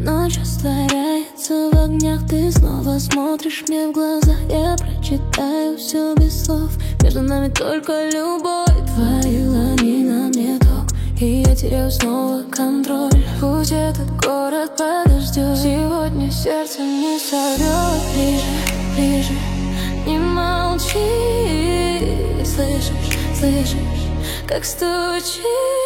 Ночь растворяется в огнях, ты снова смотришь мне в глаза. Я прочитаю все без слов, между нами только любовь. Твои лани на мне ток, и я теряю снова контроль. Пусть этот город подождет, сегодня сердце не соврет. Ближе, ближе, не молчи. Слышишь, слышишь, как стучит?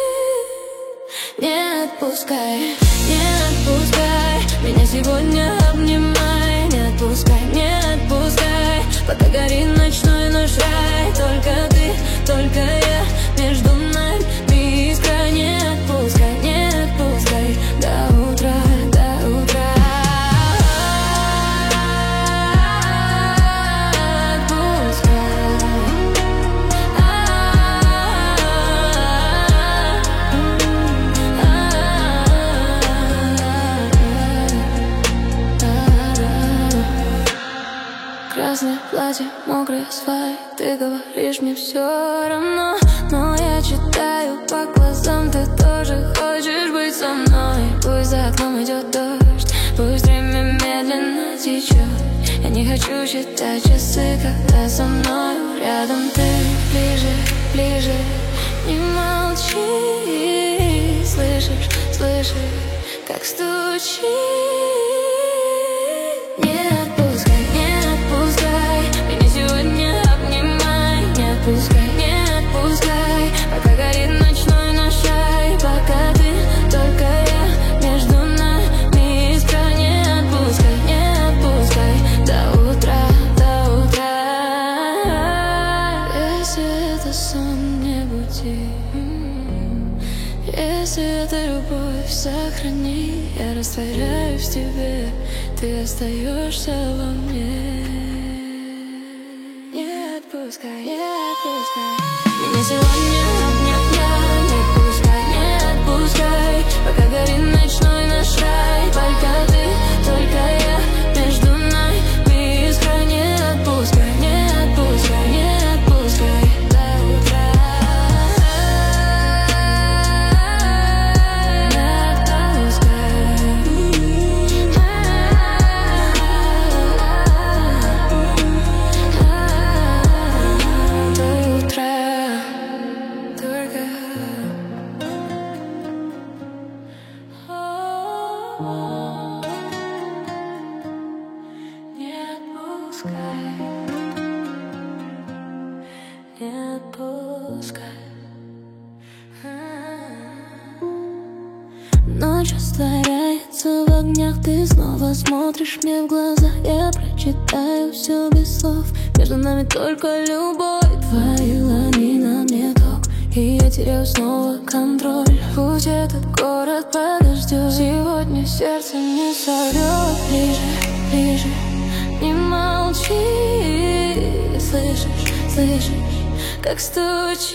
Не отпускай, не отпускай меня сегодня, обнимай. Не отпускай, не отпускай, пока горит ночной наш рай. Только ты, только я, между нами искра. Не отпускай, не отпускай до утра, до утра. Красное платье, мокрые сваи, ты говоришь, мне все равно. Но я читаю по глазам, ты тоже хочешь быть со мной. Пусть за окном идет дождь, пусть время медленно течет. Я не хочу считать часы, когда со мною рядом ты. Ближе, ближе, не молчи. Слышишь, слышишь, как стучит? Не отпускай, не отпускай меня сегодня, обнимай. Не отпускай, не отпускай, пока горит ночной наш рай. Пока ты, только я, между нами искра. Не отпускай, не отпускай до утра, до утра. Если это сон, не буди. Если это любовь, сохрани. Я растворяюсь в тебе, ты остаешься во мне. Не отпускай, не отпускай меня сегодня, обнимай. Не отпускай, не отпускай, пока горит ночной наш рай. Только ты, только я, между нами искра. Не отпускай, не отпускай, не отпускай до утра. Не отпускай. Ночь растворяется в огнях, ты снова смотришь мне в глаза. Я прочитаю все без слов, между нами только любовь. Твои лани на мне ток, и я теряю снова контроль. Пусть этот город подождет, сегодня сердце не соврет. Ближе, ближе, не молчи. Слышишь, слышишь, как стучит?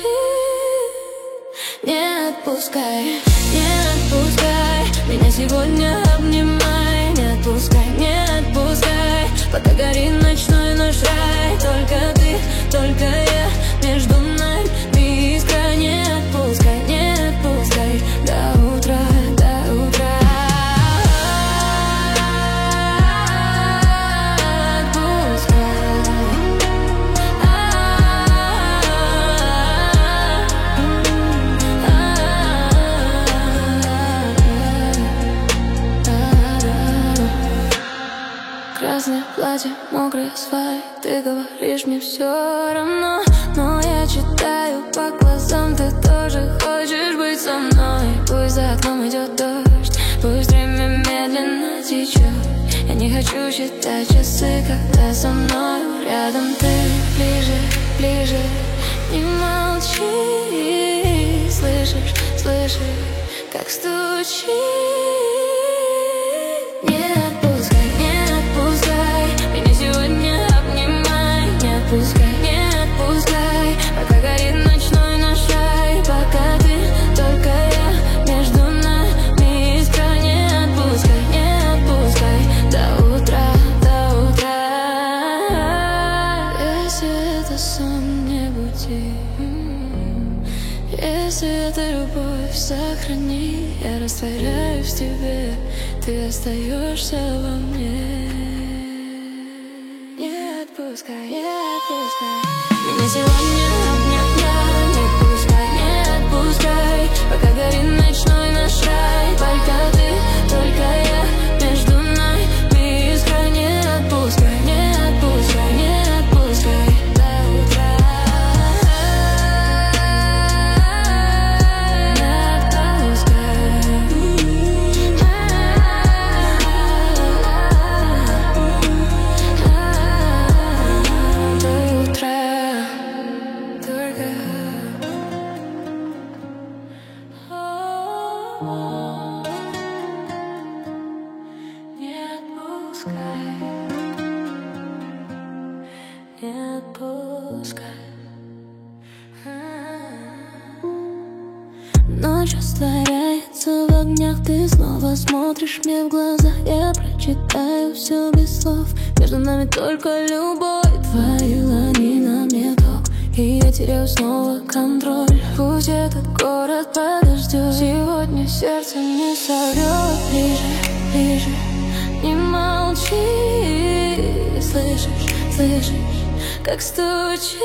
Не отпускай, не отпускай меня сегодня, обнимай. Не отпускай, не отпускай, пока горит ночной наш рай. Только ты, только я, между нами искра. Не отпускай, не отпускай до утра, до утра. Красное платье, мокрые сваи, ты говоришь, мне все равно. Но я читаю по глазам, ты тоже хочешь быть со мной. Пусть за окном идет дождь, пусть время медленно течет. Я не хочу считать часы, когда со мною рядом ты. Ближе, ближе, не молчи. Слышишь, слышишь, как стучит? Не отпускай, не отпускай меня сегодня, обнимай. Не отпускай, не отпускай, пока горит ночной наш рай. Пока ты, только я, между нами искра. Не отпускай, не отпускай до утра, до утра. Если это сон, не буди. Если это любовь, любовь сохрани. Я растворяюсь в тебе, ты остаешься во мне. Не отпускай, не отпускай меня сегодня, не отпускай, не отпускай. Пока горит ночной наш рай, только я, между нами искра. Не отпускай, не отпускай, не отпускай до утра. Не отпускай. Ночь растворяется в огнях, ты снова смотришь мне в глаза. Я прочитаю все без слов, между нами только любовь. Твои лани на мне ток, и я теряю снова контроль. Пусть этот город подождет, сегодня сердце не соврет. Ближе, ближе, не молчи, слышишь, как стучит.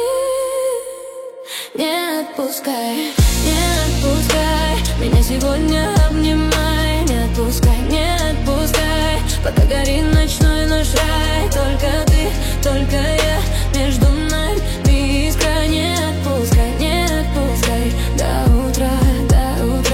Не отпускай, не отпускай меня сегодня, обнимай. Не отпускай, не отпускай, пока горит ночной наш рай. Только я, между нами искра. Не отпускай, не отпускай до утра, до утра.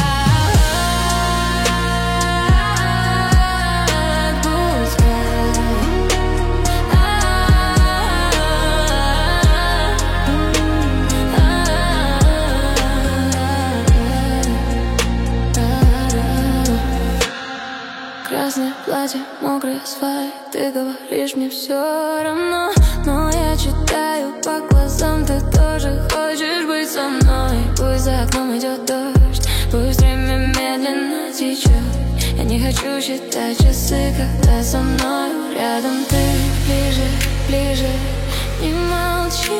Красное платье, мокрый асфальт, ты говоришь, мне все равно. Но я читаю по глазам, ты тоже хочешь быть со мной. Пусть за окном идет дождь, пусть время медленно течет. Я не хочу считать часы, когда со мною рядом ты. Ближе, ближе, не молчи,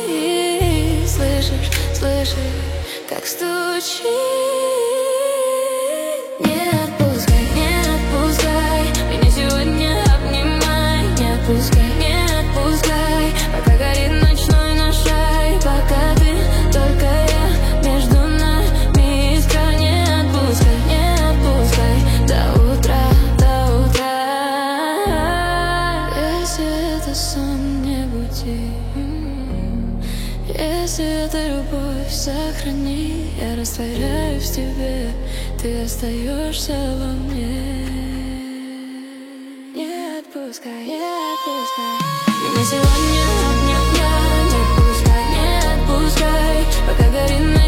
слышишь, как стучит. Не отпускай, не отпускай меня сегодня, обнимай. Не отпускай, не отпускай, пока горит ночной наш рай. Пока ты, только я, между нами искра. Не отпускай, не отпускай до утра, до утра. Если это сон, не буди. Если это любовь, сохрани. Я растворяюсь в тебе, ты остаешься во мне. Не отпускай, не отпускай меня сегодня, не отпускай, не отпускай, пока горит